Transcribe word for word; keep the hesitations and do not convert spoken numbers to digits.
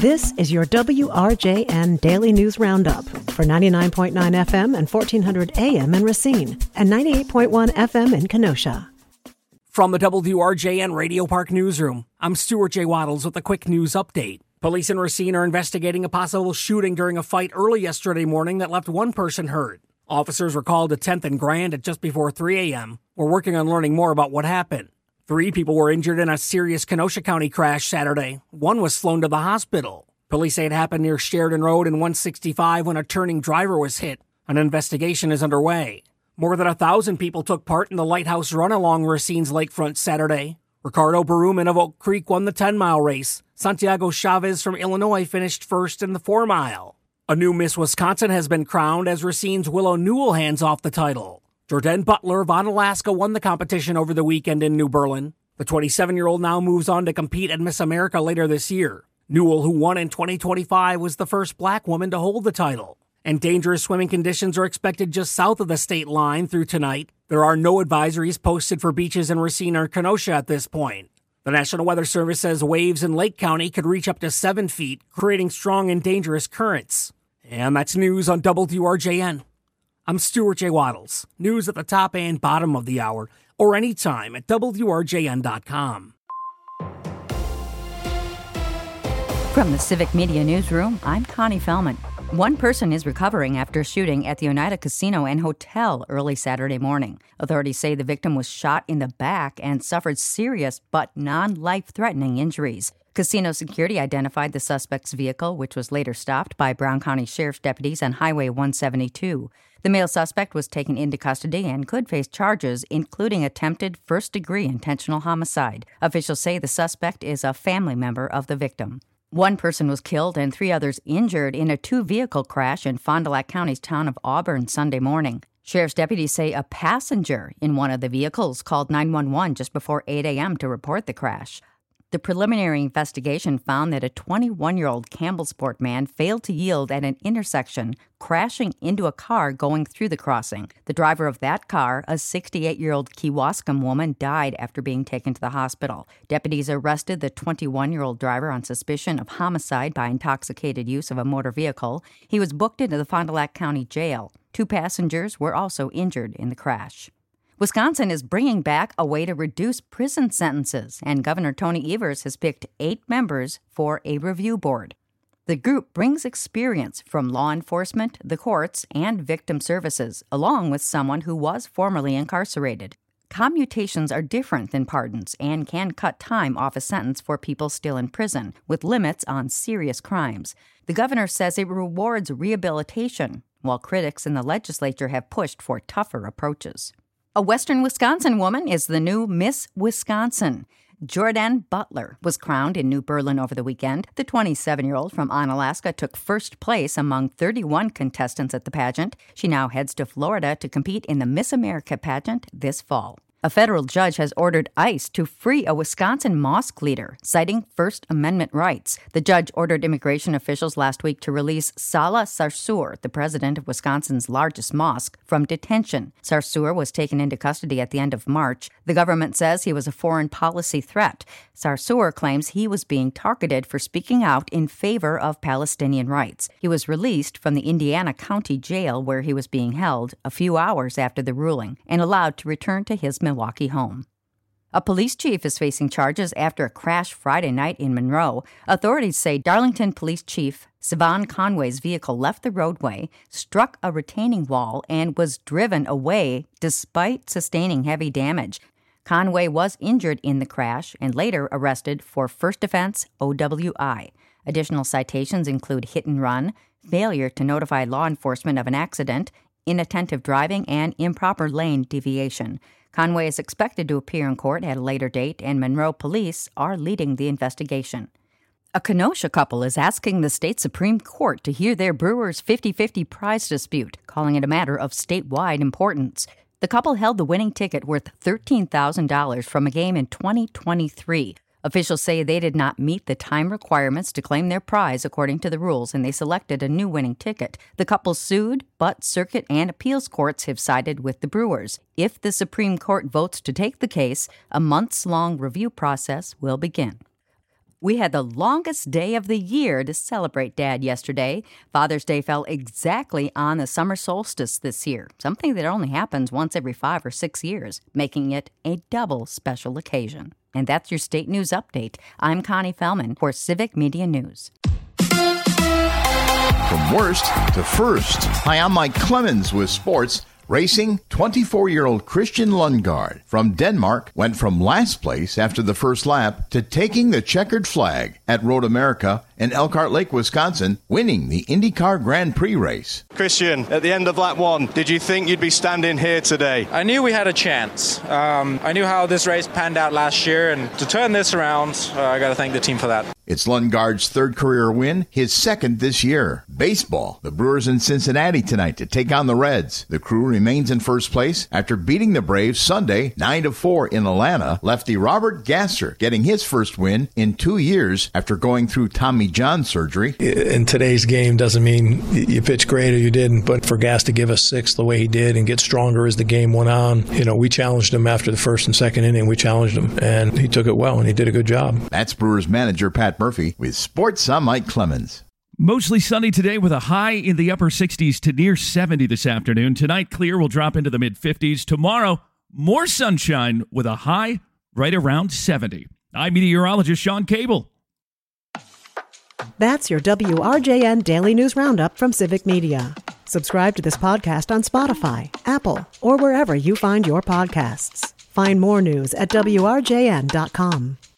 This is your W R J N Daily News Roundup for ninety-nine point nine F M and fourteen hundred A M in Racine and ninety-eight point one F M in Kenosha. From the W R J N Radio Park Newsroom, I'm Stuart J. Waddles with a quick news update. Police in Racine are investigating a possible shooting during a fight early yesterday morning that left one person hurt. Officers were called to tenth and Grand at just before three a.m. We're working on learning more about what happened. Three people were injured in a serious Kenosha County crash Saturday. One was flown to the hospital. Police say it happened near Sheridan Road and one sixty-five when a turning driver was hit. An investigation is underway. More than a thousand people took part in the Lighthouse Run along Racine's lakefront Saturday. Ricardo Baruman of Oak Creek won the ten-mile race. Santiago Chavez from Illinois finished first in the four-mile. A new Miss Wisconsin has been crowned as Racine's Willow Newell hands off the title. Jordan Butler of Onalaska won the competition over the weekend in New Berlin. The twenty-seven-year-old now moves on to compete at Miss America later this year. Newell, who won in twenty twenty-five, was the first black woman to hold the title. And dangerous swimming conditions are expected just south of the state line through tonight. There are no advisories posted for beaches in Racine or Kenosha at this point. The National Weather Service says waves in Lake County could reach up to seven feet, creating strong and dangerous currents. And that's news on W R J N. I'm Stuart J. Waddles. News at the top and bottom of the hour, or anytime at W R J N dot com. From the Civic Media Newsroom, I'm Connie Fellman. One person is recovering after a shooting at the Oneida Casino and Hotel early Saturday morning. Authorities say the victim was shot in the back and suffered serious but non-life-threatening injuries. Casino security identified the suspect's vehicle, which was later stopped by Brown County Sheriff's deputies on Highway one seventy-two. The male suspect was taken into custody and could face charges, including attempted first-degree intentional homicide. Officials say the suspect is a family member of the victim. One person was killed and three others injured in a two-vehicle crash in Fond du Lac County's town of Auburn Sunday morning. Sheriff's deputies say a passenger in one of the vehicles called nine one one just before eight a.m. to report the crash. The preliminary investigation found that a twenty-one-year-old Campbellsport man failed to yield at an intersection, crashing into a car going through the crossing. The driver of that car, a sixty-eight-year-old Kewaskum woman, died after being taken to the hospital. Deputies arrested the twenty-one-year-old driver on suspicion of homicide by intoxicated use of a motor vehicle. He was booked into the Fond du Lac County Jail. Two passengers were also injured in the crash. Wisconsin is bringing back a way to reduce prison sentences, and Governor Tony Evers has picked eight members for a review board. The group brings experience from law enforcement, the courts, and victim services, along with someone who was formerly incarcerated. Commutations are different than pardons and can cut time off a sentence for people still in prison, with limits on serious crimes. The governor says it rewards rehabilitation, while critics in the legislature have pushed for tougher approaches. A Western Wisconsin woman is the new Miss Wisconsin. Jordan Butler was crowned in New Berlin over the weekend. The twenty-seven-year-old from Onalaska took first place among thirty-one contestants at the pageant. She now heads to Florida to compete in the Miss America pageant this fall. A federal judge has ordered ICE to free a Wisconsin mosque leader, citing First Amendment rights. The judge ordered immigration officials last week to release Salah Sarsour, the president of Wisconsin's largest mosque, from detention. Sarsour was taken into custody at the end of March. The government says he was a foreign policy threat. Sarsour claims he was being targeted for speaking out in favor of Palestinian rights. He was released from the Indiana County Jail where he was being held a few hours after the ruling and allowed to return to his Milwaukee home. A police chief is facing charges after a crash Friday night in Monroe. Authorities say Darlington Police Chief Sivan Conway's vehicle left the roadway, struck a retaining wall, and was driven away despite sustaining heavy damage. Conway was injured in the crash and later arrested for first offense O W I. Additional citations include hit and run, failure to notify law enforcement of an accident, inattentive driving, and improper lane deviation. Conway is expected to appear in court at a later date, and Monroe police are leading the investigation. A Kenosha couple is asking the state Supreme Court to hear their Brewers fifty-fifty prize dispute, calling it a matter of statewide importance. The couple held the winning ticket worth thirteen thousand dollars from a game in twenty twenty-three. Officials say they did not meet the time requirements to claim their prize according to the rules, and they selected a new winning ticket. The couple sued, but circuit and appeals courts have sided with the Brewers. If the Supreme Court votes to take the case, a months-long review process will begin. We had the longest day of the year to celebrate Dad yesterday. Father's Day fell exactly on the summer solstice this year, something that only happens once every five or six years, making it a double special occasion. And that's your State News Update. I'm Connie Fellman for Civic Media News. From worst to first. Hi, I'm Mike Clemens with sports. Racing, twenty-four-year-old Christian Lundgaard from Denmark went from last place after the first lap to taking the checkered flag at Road America in Elkhart Lake, Wisconsin, winning the IndyCar Grand Prix race. Christian, at the end of lap one, did you think you'd be standing here today? I knew we had a chance. Um, I knew how this race panned out last year, and to turn this around, uh, I got to thank the team for that. It's Lundgaard's third career win, his second this year. Baseball, the Brewers in Cincinnati tonight to take on the Reds. The Crew remains in first place after beating the Braves Sunday nine to four in Atlanta. Lefty Robert Gasser getting his first win in two years after going through Tommy John surgery. In today's game doesn't mean you pitch great or you didn't, but for Gas to give us six the way he did and get stronger as the game went on, you know, we challenged him after the first and second inning. We challenged him, and he took it well, and he did a good job. That's Brewers manager Pat Murphy with sports. I'm Mike Clemens. Mostly sunny today with a high in the upper sixties to near seventy this afternoon. Tonight, clear will drop into the mid-fifties. Tomorrow, more sunshine with a high right around seventy. I'm meteorologist Sean Cable. That's your W R J N Daily News Roundup from Civic Media. Subscribe to this podcast on Spotify, Apple, or wherever you find your podcasts. Find more news at W R J N dot com.